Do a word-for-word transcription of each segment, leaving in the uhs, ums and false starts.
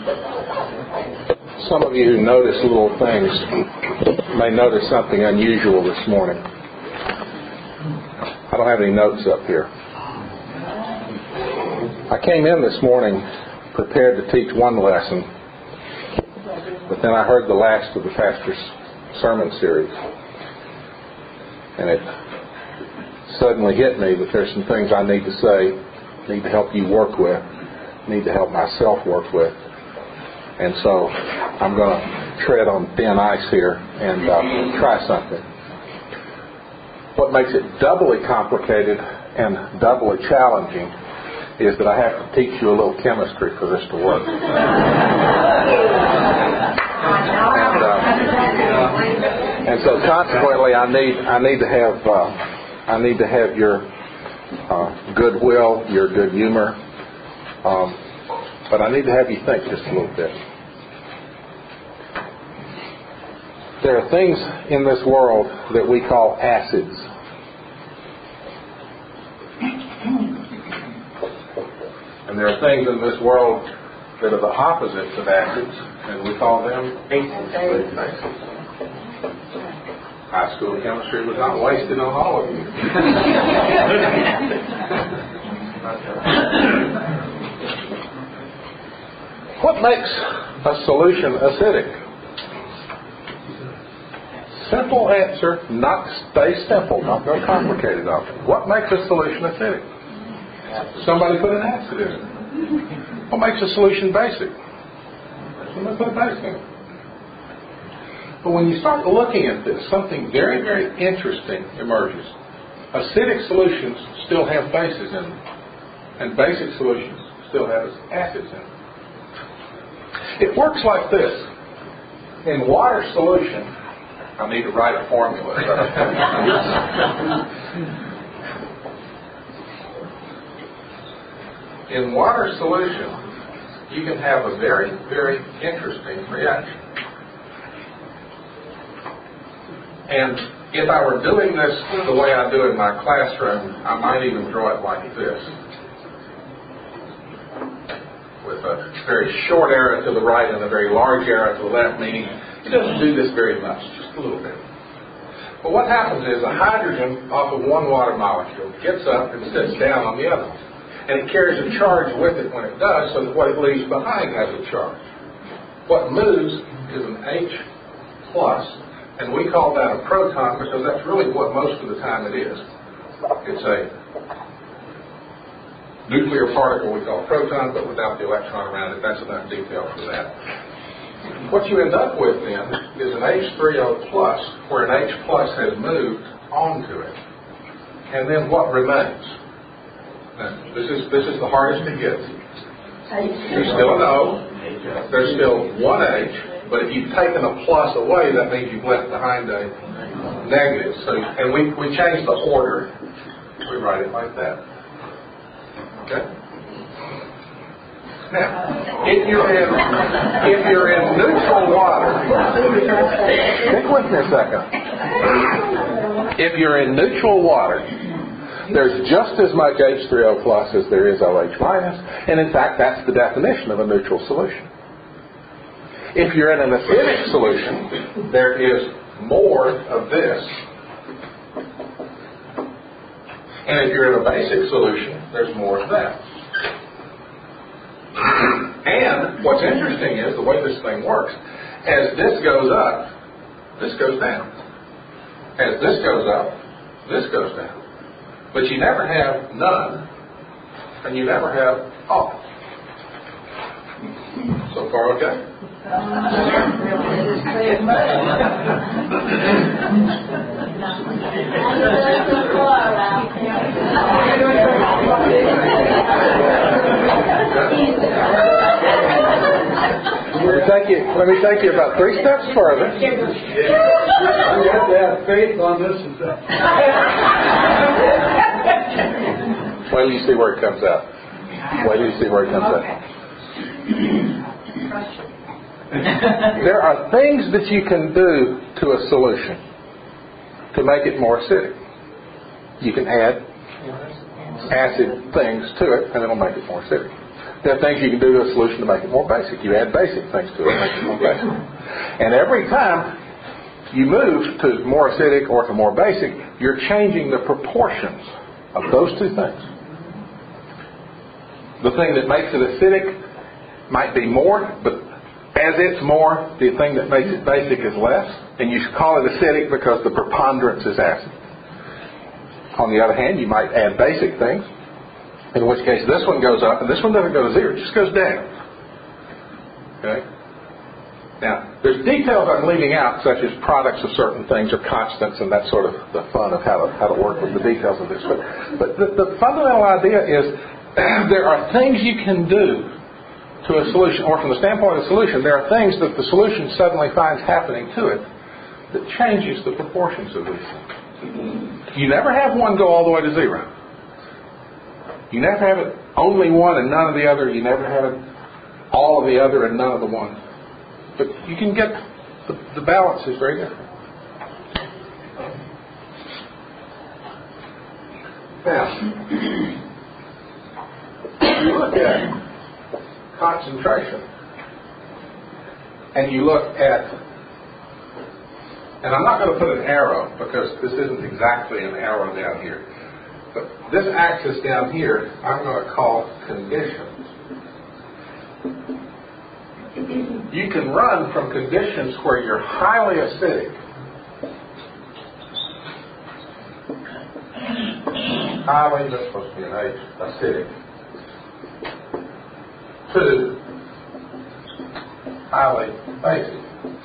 Some of you who notice little things may notice something unusual this morning. I don't have any notes up here. I came in this morning prepared to teach one lesson, but then I heard the last of the pastor's sermon series, and it suddenly hit me that there's some things I need to say, need to help you work with, need to help myself work with. And so I'm going to tread on thin ice here and uh, try something. What makes it doubly complicated and doubly challenging is that I have to teach you a little chemistry for this to work. and, uh, and so consequently, I need I need to have uh, I need to have your uh, goodwill, your good humor. Um, But I need to have you think just a little bit. There are things in this world that we call acids. And there are things in this world that are the opposites of acids, and we call them bases. High school chemistry was not wasted on all of you. What makes a solution acidic? Simple answer, not stay simple, not go complicated on it. What makes a solution acidic? Somebody put an acid in it. What makes a solution basic? Somebody put a base in it. But when you start looking at this, something very, very interesting emerges. Acidic solutions still have bases in them, and basic solutions still have acids in them. It works like this. In water solution, I need to write a formula. In water solution, you can have a very, very interesting reaction. And if I were doing this the way I do in my classroom, I might even draw it like this. With a very short arrow to the right and a very large arrow to the left, meaning it doesn't do this very much, just a little bit. But what happens is a hydrogen off of one water molecule gets up and sits down on the other one. And it carries a charge with it when it does, so that what it leaves behind has a charge. What moves is an H plus, and we call that a proton because that's really what most of the time it is. It's a nuclear particle we call a proton, but without the electron around it. That's enough detail for that. What you end up with then is an H three O plus, where an H plus has moved onto it. And then what remains? Now, this is this is the hardest to get. There's still an O, there's still one H, but if you've taken a plus away, that means you've left behind a negative. So, and we, we change the order. We write it like that. Okay? Now, if you're in if you're in neutral water, stick with me a second. If you're in neutral water, there's just as much H three O plus as there is OH minus, and in fact, that's the definition of a neutral solution. If you're in an acidic solution, there is more of this. And if you're in a basic solution, there's more of that. And what's interesting is the way this thing works. As this goes up, this goes down. As this goes up, this goes down. But you never have none, and you never have all. So far, okay? Let me take you, let me take you about three steps further. You have to have faith on this. Wait till you see where it comes out. Wait till you see where it comes out. There are things that you can do to a solution to make it more acidic. You can add acid things to it, and it'll make it more acidic. There are things you can do to a solution to make it more basic. You add basic things to it, make it more basic. And every time you move to more acidic or to more basic, you're changing the proportions of those two things. The thing that makes it acidic might be more, but as it's more, the thing that makes it basic is less. And you call it acidic because the preponderance is acid. On the other hand, you might add basic things, in which case this one goes up and this one doesn't go to zero, it just goes down. Okay? Now, there's details I'm leaving out, such as products of certain things or constants, and that's sort of the fun of how to, how to work with the details of this. But, but the, the fundamental idea is there are things you can do to a solution, or from the standpoint of the solution, there are things that the solution suddenly finds happening to it that changes the proportions of these things. You never have one go all the way to zero. You never have it only one and none of the other. You never have it all of the other and none of the one. But you can get the, the balance is very different. Now, you look at concentration, and you look at, and I'm not going to put an arrow because this isn't exactly an arrow down here, but this axis down here I'm going to call conditions. You can run from conditions where you're highly acidic, highly, that's supposed to be an H, acidic, to highly basic.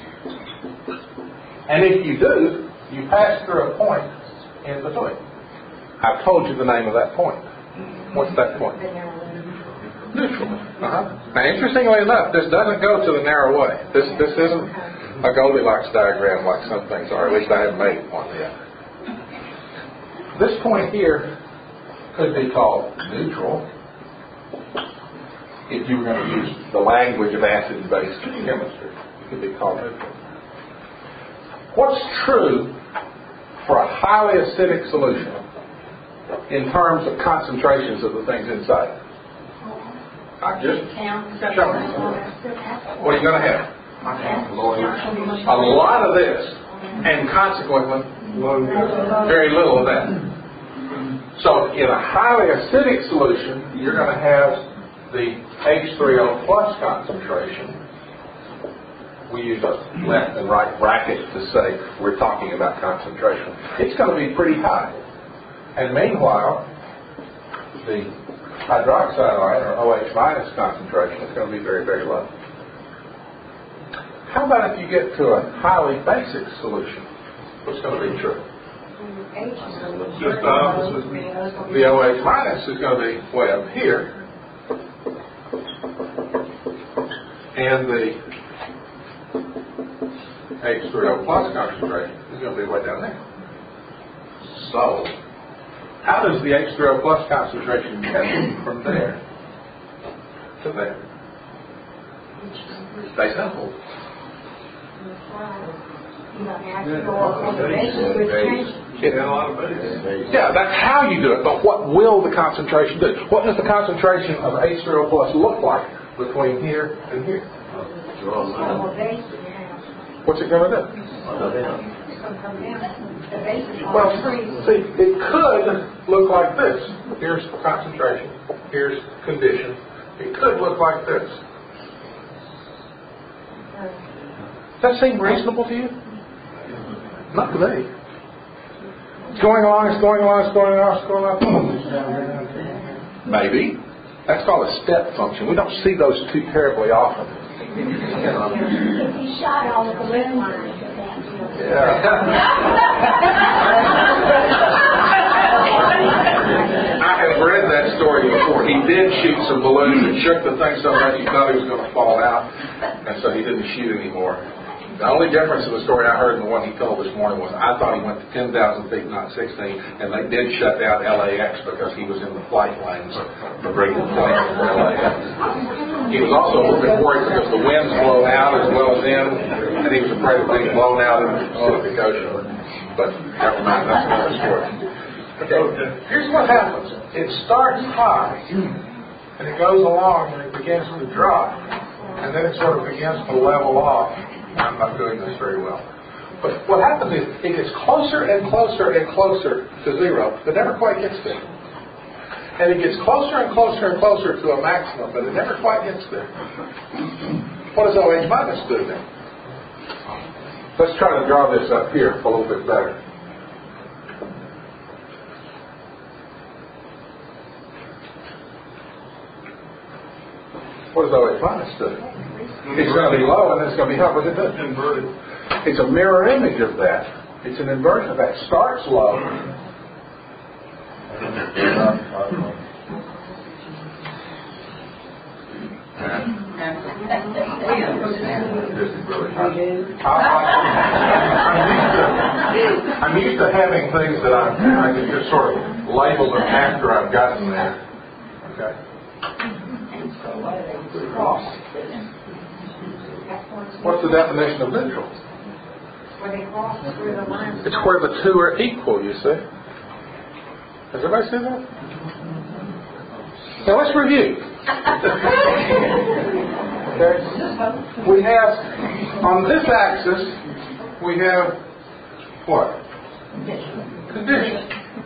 And if you do, you pass through a point in between. I've told you the name of that point. What's that point? Neutral. Uh-huh. Now, interestingly enough, this doesn't go to the narrow way. This this isn't a Goldilocks diagram like some things are. At least I haven't made one yet. This point here could be called neutral if you were going to use the language of acid-base chemistry. It could be called neutral. What's true for a highly acidic solution in terms of concentrations of the things inside? I just show you. What are you going to have? A lot of this, and consequently, very little of that. So in a highly acidic solution, you're going to have the H three O plus concentration. We use a left and right bracket to say we're talking about concentration. It's going to be pretty high. And meanwhile, the hydroxide ion, or OH minus concentration, is going to be very, very low. How about if you get to a highly basic solution? What's going to be true? Just the opposite. The OH minus is going to be way up here. And the H three O plus concentration is going to be way down there. So, how does the H three O plus concentration get from there to there? Stay simple. Yeah, that's how you do it, but what will the concentration do? What does the concentration of H three O plus look like between here and here? What's it going to do? Well, see, it could look like this. Here's concentration. Here's condition. It could look like this. Does that seem reasonable to you? Not to me. It's going along, it's going along, it's going along, it's going along. Maybe. That's called a step function. We don't see those too terribly often. If you shot all the balloon lines, yeah. I have read that story before. He did shoot some balloons and shook the thing so much he thought he was going to fall out, and so he didn't shoot anymore. The only difference in the story I heard and the one he told this morning was I thought he went to ten thousand feet, not sixteen, and they did shut down L A X because he was in the flight lanes for bringing planes from L A X. He was also a little bit worried because the wind's blown out as well as in, and he was afraid of being blown out in the Pacific Ocean. But never mind, that's another story. Okay, here's what happens. It starts high, and it goes along and it begins to drop, and then it sort of begins to level off. I'm not doing this very well. But what happens is it gets closer and closer and closer to zero, but never quite gets there. And it gets closer and closer and closer to a maximum, but it never quite gets there. What does OH minus do then? Let's try to draw this up here a little bit better. What does OH minus do? It's going to be low and it's going to be high. What does it do? Inverted. It's a mirror image of that. It's an inversion of that. It starts low. This is really hard. I'm used to having things that I'm, I can just sort of label them after I've gotten there. Okay. What's the definition of neutral? It's where the two are equal, you see. Has everybody seen that? Now let's review. Okay. We have, on this axis, we have what? Condition.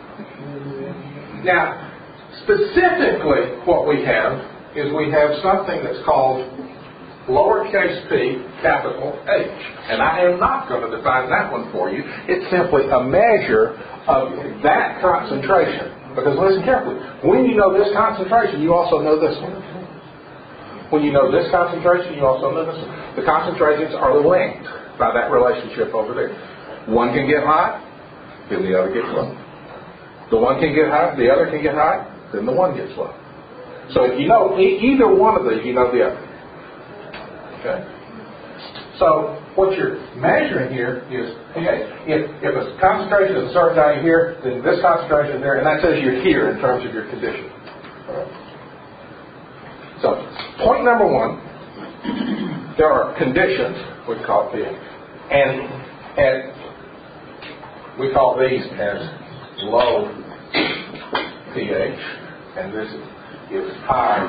Now, specifically what we have is we have something that's called lowercase p, capital H. And I am not going to define that one for you. It's simply a measure of that concentration. Because listen carefully, when you know this concentration, you also know this one. When you know this concentration, you also know this one. The concentrations are linked by that relationship over there. One can get high, then the other gets low. The one can get high, the other can get high, then the one gets low. So if you know e- either one of these, you know the other. Okay? So what you're measuring here is pH. If, if a concentration is a certain value here, then this concentration is there, and that says you're here in terms of your condition. All right? So point number one, there are conditions, we call pH. And, and we call these as low pH, and this is high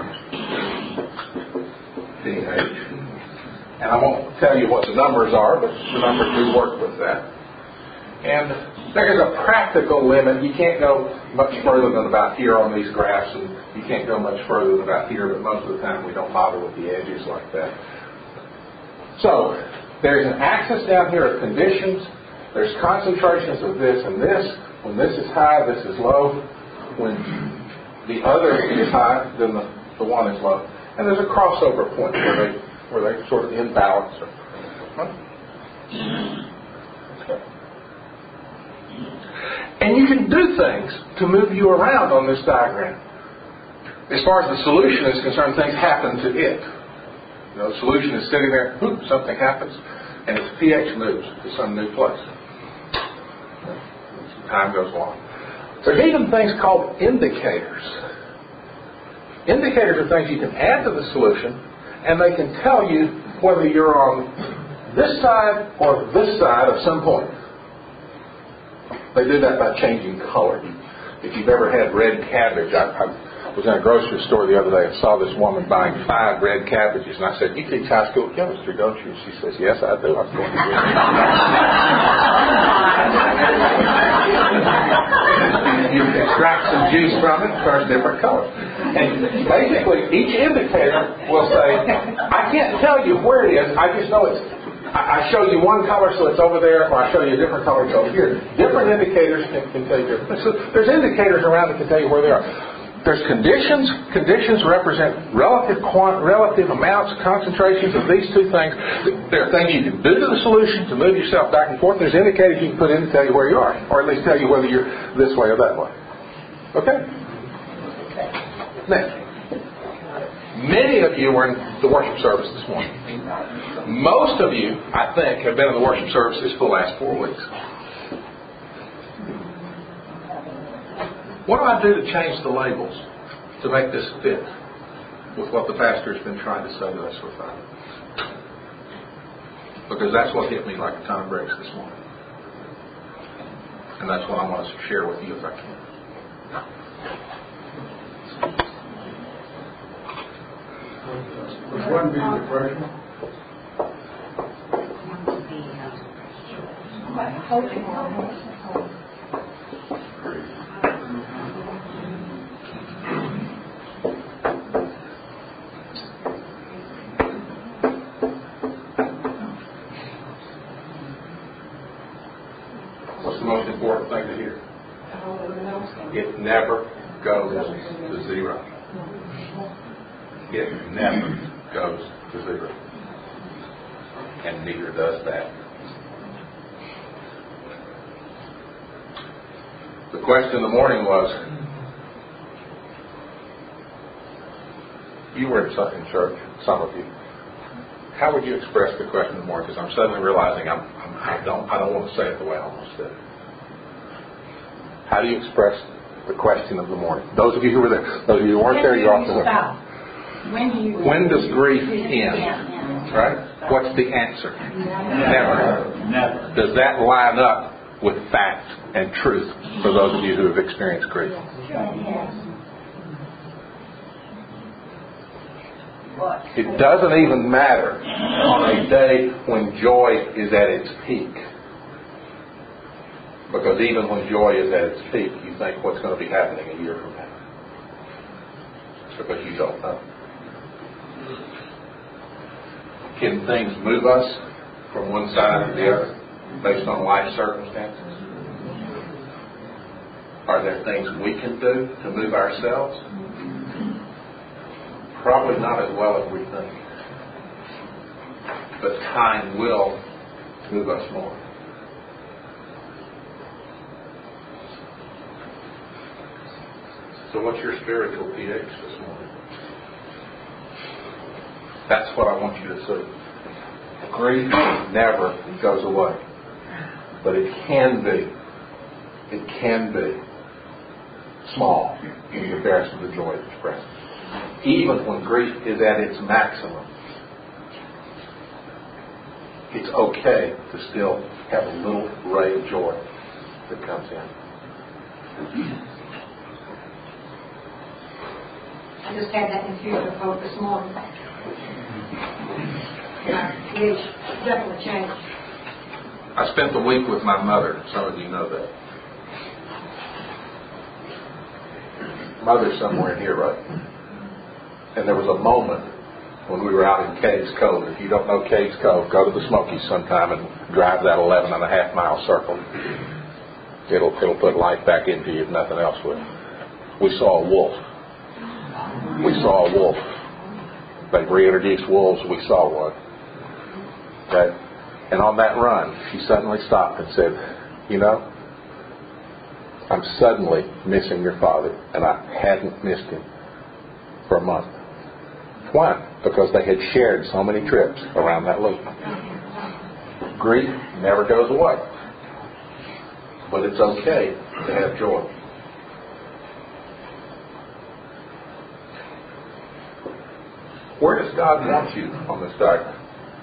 pH. And I won't tell you what the numbers are, but the numbers do work with that. And there's a practical limit. You can't go much further than about here on these graphs, and you can't go much further than about here, but most of the time we don't bother with the edges like that. So there's an axis down here of conditions. There's concentrations of this and this. When this is high, this is low. When the other is high, then the, the one is low. And there's a crossover point where they where they sort of imbalance. Huh? Okay. And you can do things to move you around on this diagram. As far as the solution is concerned, things happen to it. You know, the solution is sitting there, whoop, something happens, and its pH moves to some new place. Time goes along. There's even things called indicators. Indicators are things you can add to the solution, and they can tell you whether you're on this side or this side of some point. They do that by changing color. If you've ever had red cabbage, I, I was in a grocery store the other day and saw this woman buying five red cabbages, and I said, "You teach high school chemistry, don't you?" She says, "Yes, I do. I'm going to do it." You extract some juice from it, it turns different colors. And basically, each indicator will say, I can't tell you where it is, I just know it's, I, I show you one color so it's over there, or I show you a different color so it's over here. Different indicators can, can tell you different things. So there's indicators around that can tell you where they are. There's conditions. Conditions represent relative quant, relative amounts, concentrations of these two things. There are things you can do to the solution to move yourself back and forth. There's indicators you can put in to tell you where you are, or at least tell you whether you're this way or that way. Okay? Now, many of you were in the worship service this morning. Most of you, I think, have been in the worship services for the last four weeks. What do I do to change the labels to make this fit with what the pastor has been trying to say to us for five minutes? Because that's what hit me like a ton of bricks this morning. And that's what I want to share with you if I can. Which one being depression? What's the most important thing to hear? It never goes to zero. It never goes to zero. And neither does that. The question in the morning was, you were in in church, some of you. How would you express the question in the morning? Because I'm suddenly realizing I'm, I'm, I don't I don't want to say it the way I almost did. How do you express the question of the morning? Those of you who were there, those of you who weren't there, you're off the hook. When do you? When does grief end? Right? What's the answer? Never. Never. Does that line up with fact and truth for those of you who have experienced grief? It doesn't even matter on a day when joy is at its peak. Because even when joy is at its peak, you think what's going to be happening a year from now. It's because you don't know. Can things move us from one side to the other based on life circumstances? Are there things we can do to move ourselves? Probably not as well as we think. But time will move us more. So what's your spiritual pH this morning? That's what I want you to see. Grief never goes away. But it can be, it can be small in comparison to the joy it's present. Even when grief is at its maximum, it's okay to still have a little ray of joy that comes in. I just had that infusion vote this morning. Yeah, it's definitely changed. I spent the week with my mother. Some of you know that. Mother's somewhere in here, right? And there was a moment when we were out in Cades Cove. If you don't know Cades Cove, go to the Smokies sometime and drive that eleven and a half mile circle. It'll it'll put life back into you if nothing else will. We saw a wolf. We saw a wolf. They reintroduced wolves. We saw one. Okay? And on that run, she suddenly stopped and said, you know, I'm suddenly missing your father, and I hadn't missed him for a month. Why? Because they had shared so many trips around that loop. Grief never goes away. But it's okay to have joy. Where does God want you on this diagram?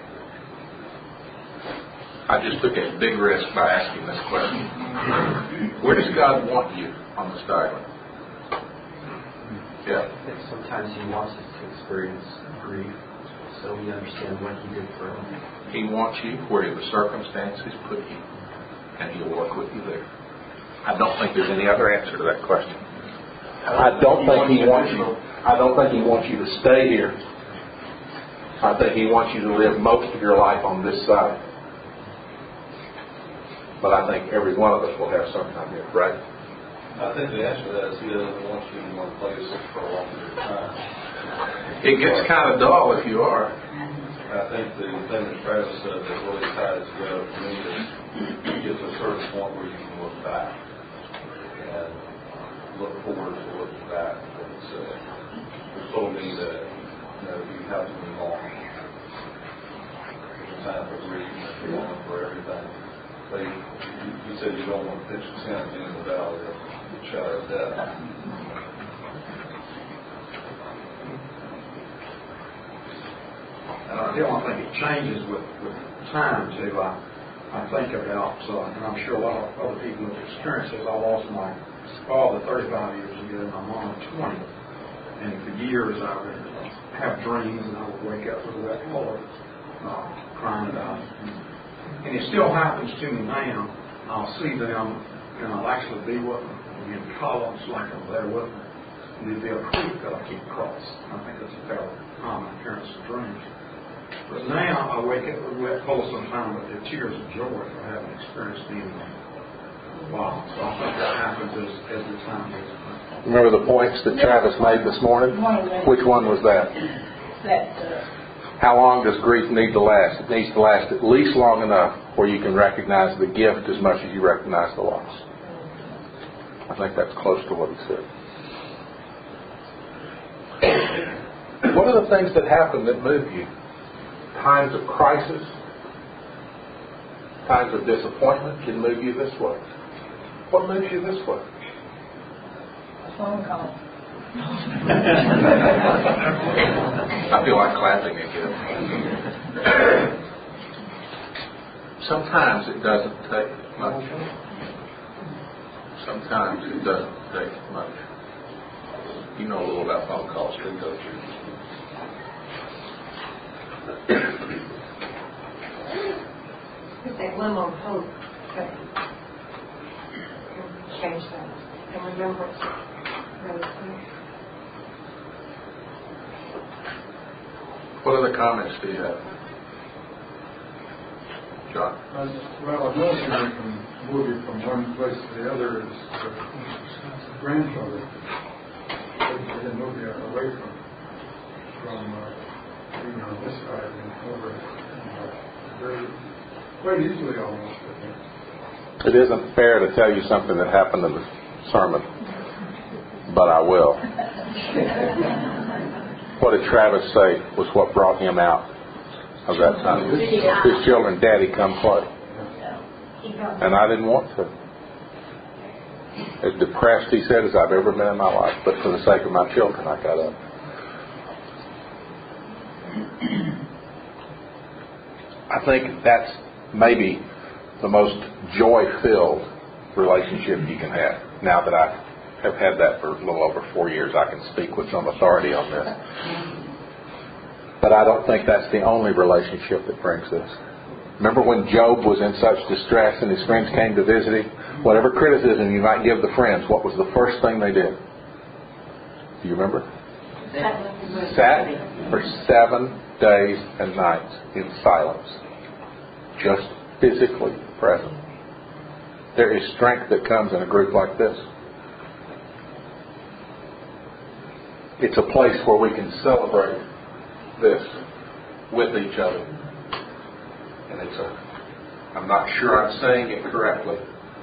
I just took a big risk by asking this question. Where does God want you on this diagram? Yeah. I think sometimes He wants us to experience grief so we understand what He did for us. He wants you where the circumstances put you, and He'll work with you there. I don't think there's any other answer to that question. I don't think He wants you. I don't think He wants you to stay here. I think He wants you to live most of your life on this side. But I think every one of us will have some time here, right? I think the answer to that is He doesn't want you in one place for a long period of time. It gets kind of dull if you are. I think the thing that Travis said that really tied it together for me is you get to a certain point where you can look back and look forward to looking back. And so it told me that you know you have to move on. There's a time for grief, there's a moment for everything. But you, you said you don't want to pitch a tent in the valley of the shadow of death. Uh, the only thing it changes with, with time too. I, I think about, so, and I'm sure a lot of other people have experienced this. I lost my father thirty-five years ago, and my mom twenty. And for years I was have dreams, and I would wake up with a wet floor, uh, crying about it. And it still happens to me now. I'll see them, and I'll actually be with them. And in columns like I'm there with them. And there'll be a creek that I keep across. I think that's a fairly common occurrence of dreams. But now I wake up with a wet floor sometimes, but they're tears of joy for having experienced being there. Wow. So I think that happens as, as the time goes on. Remember the points that Travis made this morning? Which one was that? That, uh, How long does grief need to last? It needs to last at least long enough where you can recognize the gift as much as you recognize the loss. I think that's close to what he said. What are the things that happen that move you? Times of crisis, times of disappointment can move you this way. What moves you this way? a phone call. I feel like clapping again. Sometimes it doesn't take much. Sometimes it doesn't take much. You know a little about phone calls, too, don't you? It's that glimmer of hope that can change things. And remembrance really quick. What other comments do you have? John? Uh, well, I've noticed when you can move you from one place to the other is uh, grandchildren. They can move you away from from uh, being on this side and over uh, very quite easily almost. I think. It isn't fair to tell you something that happened in the sermon, but I will. What did Travis say was what brought him out of that time? His children, Daddy, come play. And I didn't want to. As depressed, he said, as I've ever been in my life, but for the sake of my children, I got up. I think that's maybe the most joy-filled relationship you can have. Now that I have had that for a little over four years, I can speak with some authority on this. But I don't think that's the only relationship that brings this. Remember when Job was in such distress and his friends came to visit him? Whatever criticism you might give the friends, what was the first thing they did? Do you remember? Sat for seven days and nights in silence. Just physically present. There is strength that comes in a group like this. It's a place where we can celebrate this with each other. And it's a, I'm not sure I'm saying it correctly,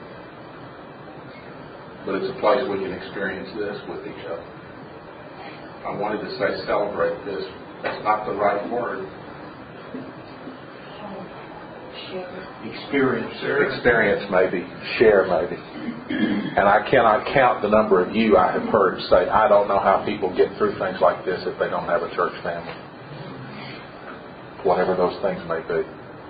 but it's a place we can experience this with each other. I wanted to say celebrate this. That's not the right word. Experience. Experience maybe. Share maybe. And I cannot count the number of you I have heard say, I don't know how people get through things like this if they don't have a church family. Whatever those things may be.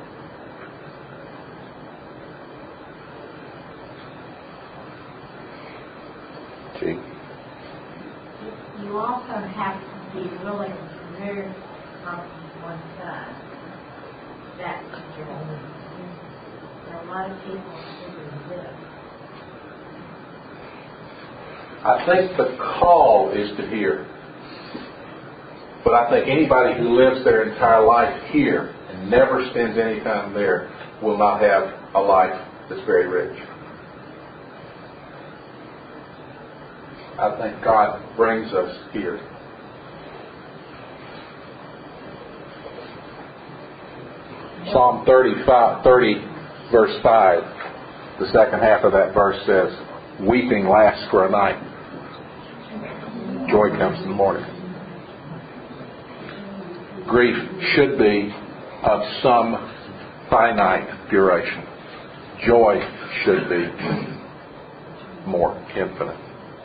Gee. You also have to be willing to move from one side. That's the joy. There are a lot of people who resist. I think the call is to hear. But I think anybody who lives their entire life here and never spends any time there will not have a life that's very rich. I think God brings us here. Psalm thirty-five, thirty, verse five, the second half of that verse says, weeping lasts for a night. Joy comes in the morning. Grief should be of some finite duration. Joy should be more infinite.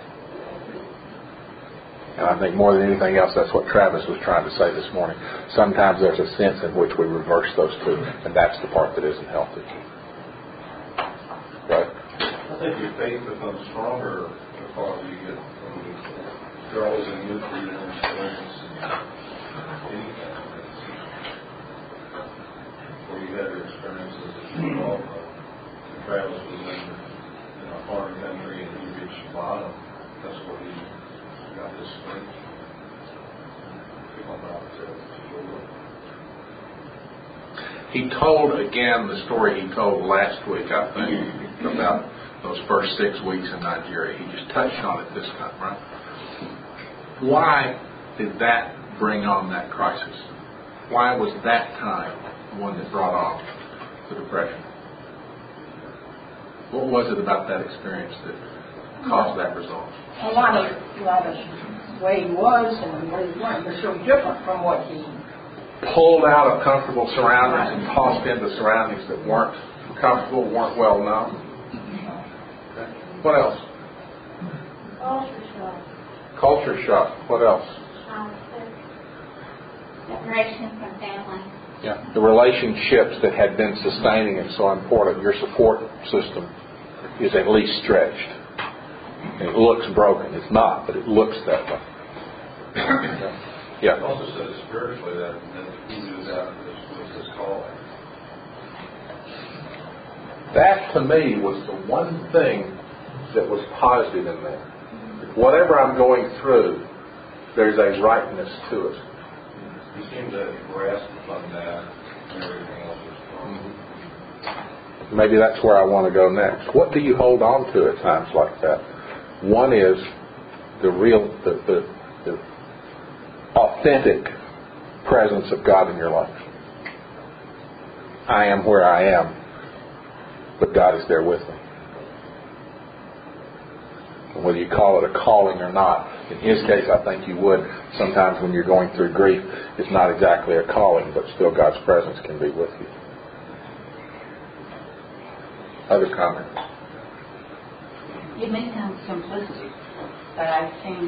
And I think more than anything else, that's what Travis was trying to say this morning. Sometimes there's a sense in which we reverse those two, and that's the part that isn't healthy. Right? I think your faith becomes stronger the farther you get from you're always in new freedom and experience. anything. Where you had your experiences as you involved, uh, Travis was in, in a foreign country and he reached the bottom. That's where he got his strength. Come out to Jordan. He told again the story he told last week, I think, about those first six weeks in Nigeria. He just touched on it this time, right? Why did that bring on that crisis? Why was that time the one that brought on the depression? What was it about that experience that caused that result? A lot of, a lot of the way he was and the way he went was so different from what he pulled out of comfortable surroundings and tossed into surroundings that weren't comfortable, weren't well known. Okay. What else? Culture shock. Culture shock. What else? Separation from family. Yeah. The relationships that had been sustaining and so important, your support system is at least stretched. And it looks broken. It's not, but it looks that way. Okay. Yeah. It also says spiritually that, that he knew that was, was his calling. That to me was the one thing that was positive in there. Whatever I'm going through, there's a rightness to it. He seemed to grasp upon that and everything else was wrong. Mm-hmm. Maybe that's where I want to go next. What do you hold on to at times like that? One is the real, the, the, the authentic presence of God in your life. I am where I am, but God is there with me. And whether you call it a calling or not, in his case, I think you would. Sometimes when you're going through grief, it's not exactly a calling, but still God's presence can be with you. Other comments? it may sound simplistic, but I've seen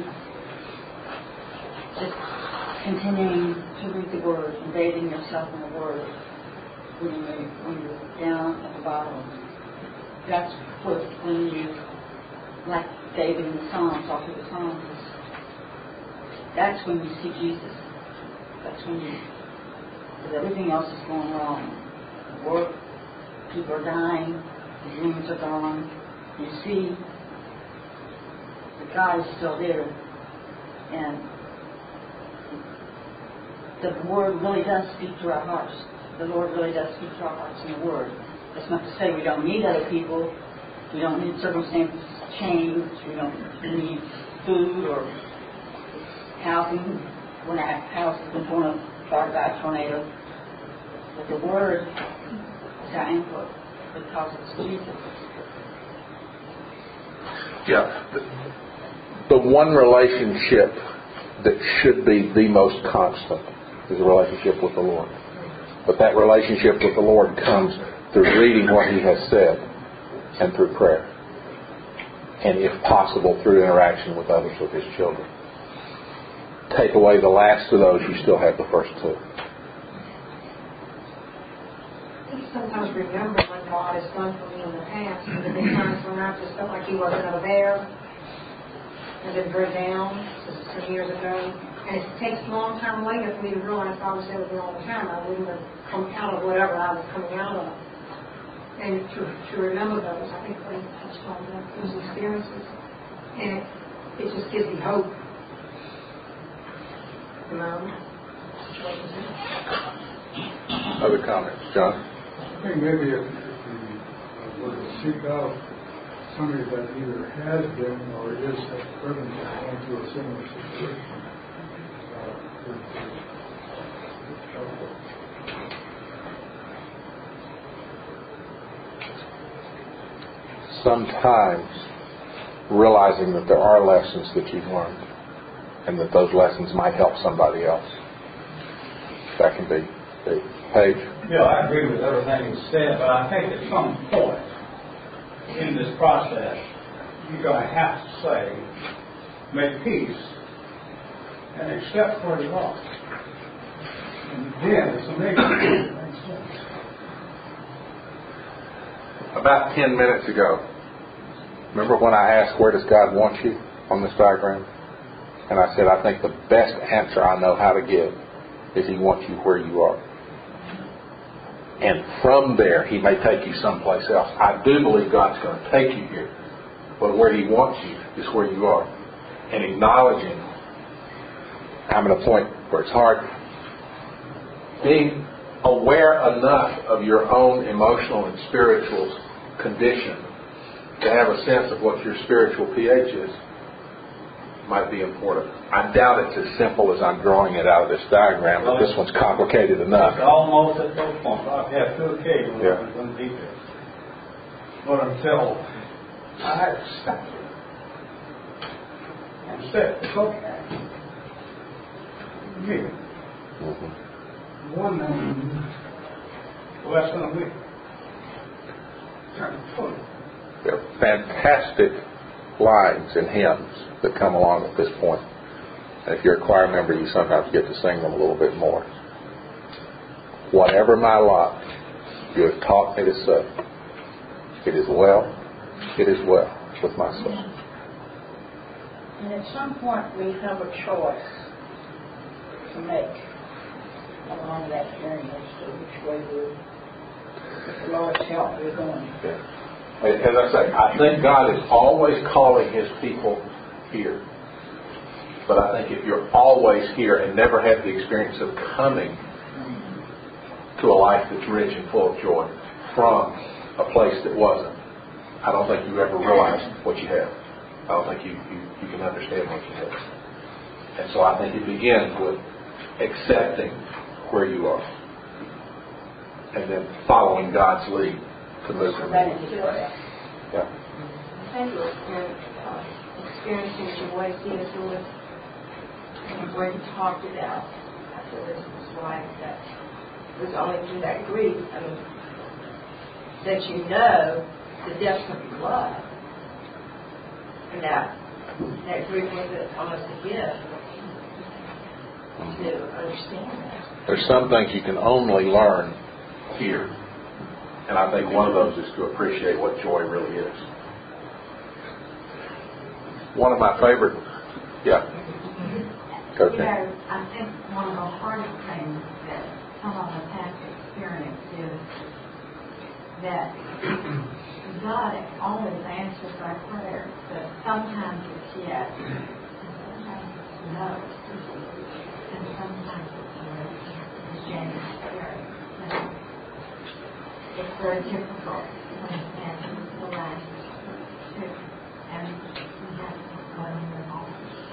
just continuing to read the Word and bathing yourself in the Word when you're, when you're down at the bottom. That's what, when you, like David in the Psalms, off of the Psalms, that's when you see Jesus. That's when you, because everything else is going wrong. Work, people are dying, the dreams are gone. You see that God is still there. And the Word really does speak to our hearts. The Lord really does speak to our hearts in the Word. That's not to say we don't need other people. We don't need circumstances to change. We don't need food or housing when our house has been torn apart by a tornado. But the Word is our anchor because it's Jesus. Yeah. The, the one relationship that should be the most constant is a relationship with the Lord. But that relationship with the Lord comes through reading what He has said and through prayer. And if possible, through interaction with others, with His children. Take away the last of those, you still have the first two. I sometimes remember what God has done for me in the past. There have been times when I just felt like He wasn't there. I've been very down some years ago. And it takes a long time later for me to realize if I was there the wrong time, I wouldn't have come out of whatever I was coming out of. And to, to remember those, I think Ray touched on that, those experiences. And it, it just gives me hope. You know, situations. Other comments, John? I think maybe if, if you were to seek out somebody that either has been or is at present going through a similar situation, uh, would be helpful. Sometimes realizing that there are lessons that you've learned and that those lessons might help somebody else. That can be big. Paige? Yeah, I agree with everything you said, but I think at some point in this process, you're going to have to say, make peace and accept where you are. And then it's amazing. It makes sense. About ten minutes ago, remember when I asked, where does God want you on this diagram? And I said, I think the best answer I know how to give is He wants you where you are. And from there, He may take you someplace else. I do believe God's going to take you here. But where He wants you is where you are. And acknowledging, I'm at a point where it's hard, being aware enough of your own emotional and spiritual condition to have a sense of what your spiritual pH is might be important. I doubt it's as simple as I'm drawing it out of this diagram, but this one's complicated enough. It's almost at those points. I've had two occasions Yeah. when I was in detail. But until I had to stop it and say, it's okay. Me. Mm-hmm. One um, less than a week. Trying to pull it. There are fantastic lines and hymns that come along at this point. And if you're a choir member, you sometimes get to sing them a little bit more. Whatever my lot, you have taught me to say, it is well, it is well with my soul. And at some point we have a choice to make along that journey as to which way we're, with the Lord's help, we're going. Yeah. As I say, I think God is always calling His people here. But I think if you're always here and never had the experience of coming to a life that's rich and full of joy from a place that wasn't, I don't think you ever realized what you have. I don't think you, you, you can understand what you have. And so I think it begins with accepting where you are and then following God's lead to move from there. Yeah. I think in uh, experiencing joy, C S Lewis, where he talked about, I feel this was right, that it was only through that grief, I mean, that you know the depths of your love. And that, that grief was almost a gift to understand that. There's some things you can only learn here. And I think one of those is to appreciate what joy really is. One of my favorite, yeah. Coach. You know, I think one of the hardest things that some of us have to experience is that God always answers our prayers, but sometimes it's yes, and sometimes it's no, and sometimes it's yes, as James Spirit. It's very difficult when it happens the last two, and we have to let them move on.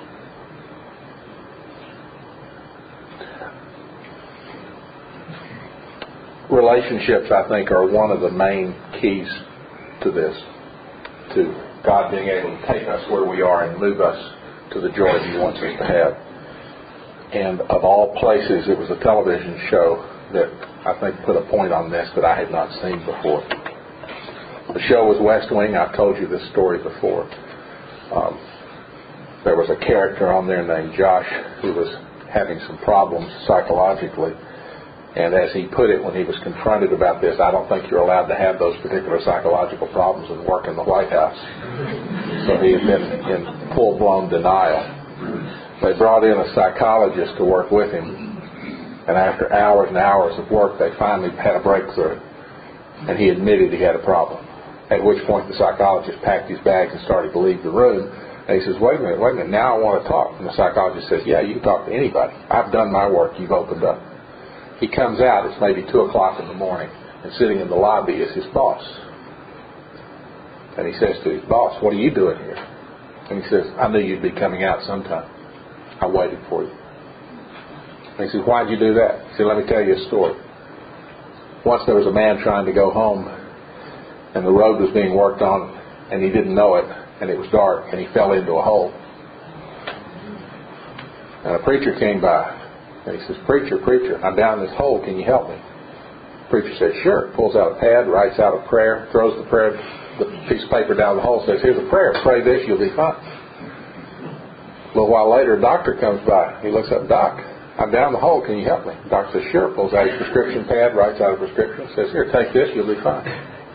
Relationships, I think, are one of the main keys to this, to God being able to take us where we are and move us to the joy He wants us to have. And of all places, it was a television show that I think put a point on this that I had not seen before. The show was West Wing. I've told you this story before. Um, there was a character on there named Josh who was having some problems psychologically. And as he put it when he was confronted about this, I don't think you're allowed to have those particular psychological problems and work in the White House. So he had been in full-blown denial. They brought in a psychologist to work with him. And after hours and hours of work, they finally had a breakthrough. And he admitted he had a problem. At which point the psychologist packed his bags and started to leave the room. And he says, wait a minute, wait a minute, now I want to talk. And the psychologist says, yeah, you can talk to anybody. I've done my work, you've opened up. He comes out, it's maybe two o'clock in the morning, and sitting in the lobby is his boss. And he says to his boss, what are you doing here? And he says, I knew you'd be coming out sometime. I waited for you. And he says, why'd you do that? He said, let me tell you a story. Once there was a man trying to go home, and the road was being worked on, and he didn't know it, and it was dark, and he fell into a hole. And a preacher came by, and he says, preacher, preacher, I'm down in this hole, can you help me? The preacher says, sure. Pulls out a pad, writes out a prayer, throws the prayer, the piece of paper down the hole, says, here's a prayer, pray this, you'll be fine. A little while later, a doctor comes by. He looks up, Doc, I'm down the hole, can you help me? The doctor says, sure. Pulls out his prescription pad, writes out a prescription, says, here, take this, you'll be fine.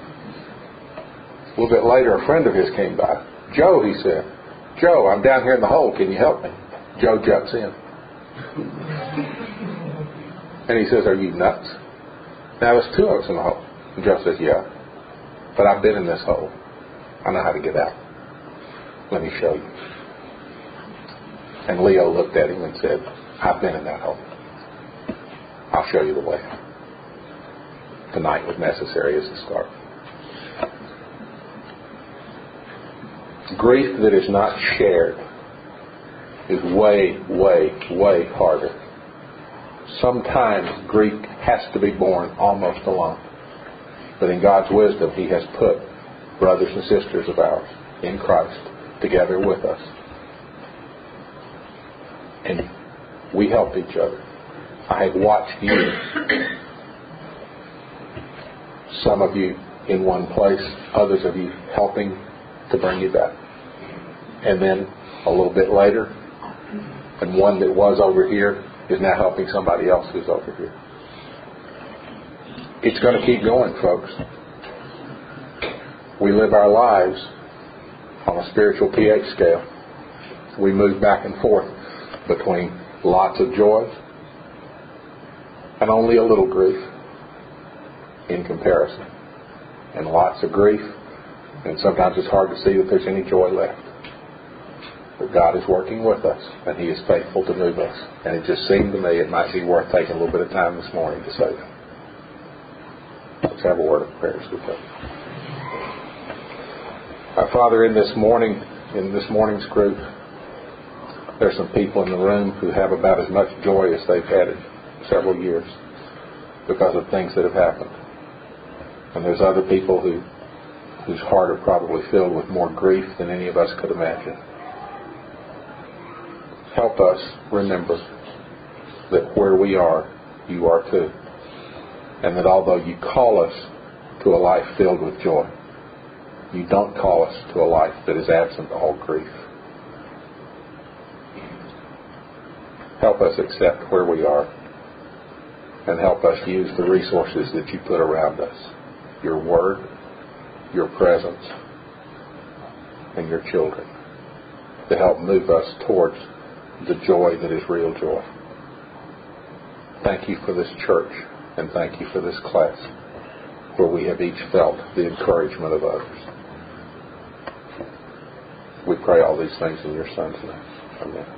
A little bit later, a friend of his came by. Joe, he said, Joe, I'm down here in the hole, can you help me? Joe jumps in. And he says, are you nuts? Now there's two of us in the hole. And Joe says, yeah. But I've been in this hole. I know how to get out. Let me show you. And Leo looked at him and said, I've been in that hole. I'll show you the way. Tonight was necessary as a start. Grief that is not shared is way, way, way harder. Sometimes grief has to be borne almost alone. But in God's wisdom, He has put brothers and sisters of ours in Christ together with us. And we help each other. I have watched you, some of you in one place, others of you helping to bring you back. And then a little bit later, and one that was over here is now helping somebody else who's over here. It's going to keep going, folks. We live our lives on a spiritual pH scale. We move back and forth between lots of joy and only a little grief in comparison. And lots of grief, and sometimes it's hard to see that there's any joy left. But God is working with us, and He is faithful to move us. And it just seemed to me it might be worth taking a little bit of time this morning to say that. Let's have a word of prayer as we go. Our Father, in this morning, in this morning's group, there's some people in the room who have about as much joy as they've had in several years because of things that have happened. And there's other people who whose heart are probably filled with more grief than any of us could imagine. Help us remember that where we are, you are too. And that although you call us to a life filled with joy, you don't call us to a life that is absent of all grief. Help us accept where we are, and help us use the resources that you put around us. Your Word, your presence, and your children, to help move us towards the joy that is real joy. Thank you for this church, and thank you for this class, where we have each felt the encouragement of others. We pray all these things in your Son's name. Amen.